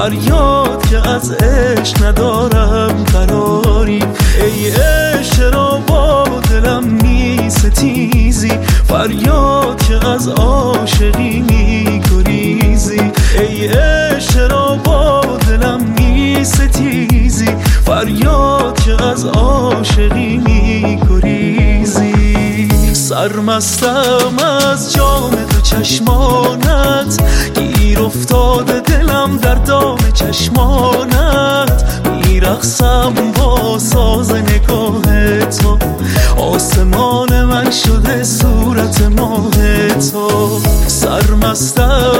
فریاد که از عشق ندارم قراری. ای عشق چرا با دلم می ستیزی، فریاد که از عاشقی می گریزی. ای عشق چرا با دلم می ستیزی، فریاد که از عاشقی می گریزی. سرمستم از جام تو چشمانت، گیر افتاده دلم در دام چشمانت. میرقصم با ساز نگاه تو، آسمان من شده صورت ماه تو. سرمستم